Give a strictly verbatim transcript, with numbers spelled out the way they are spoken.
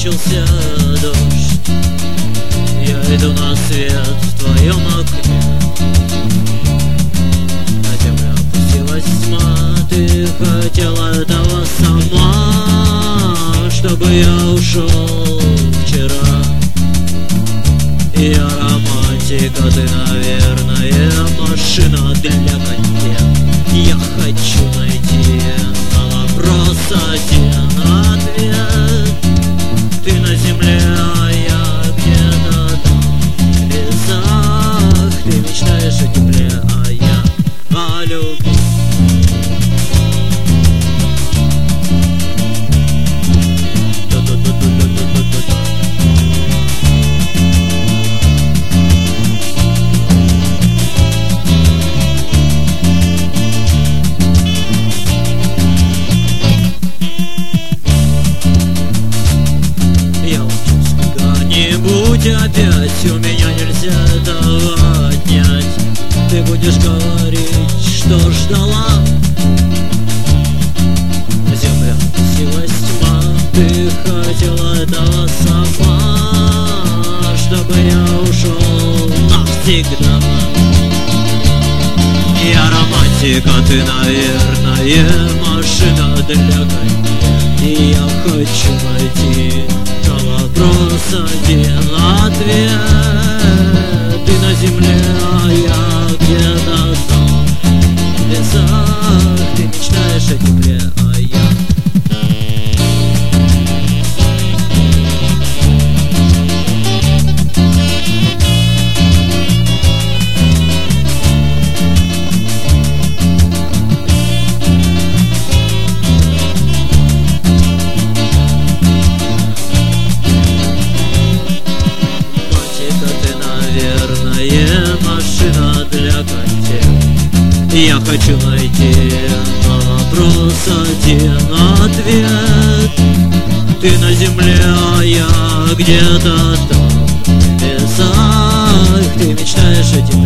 кончился дождь. Я иду на свет в твоем окне. На землю опустилась тьма. Ты хотела этого сама, чтобы я ушел вчера. Я романтика, ты, наверное, машина для контент. Я хочу найти на вопрос один ответ. Ты на земле, а я где-то там в небесах. Ты мечтаешь о тепле, а я о любви. Когда-нибудь опять у меня нельзя этого отнять. Ты будешь говорить, что ждала. Земля опустилась тьма. Ты хотела этого сама, чтобы я ушел навсегда. Я романтика, ты, наверное, машина для контент. И я хочу найти на вопрос один ответ. Ты на земле, а я где-то там в небесах. Ты мечтаешь о тепле, а я машина для контент. Я хочу найти на вопрос один ответ. Ты на земле, а я где-то там в небесах. Ты мечтаешь о тепле.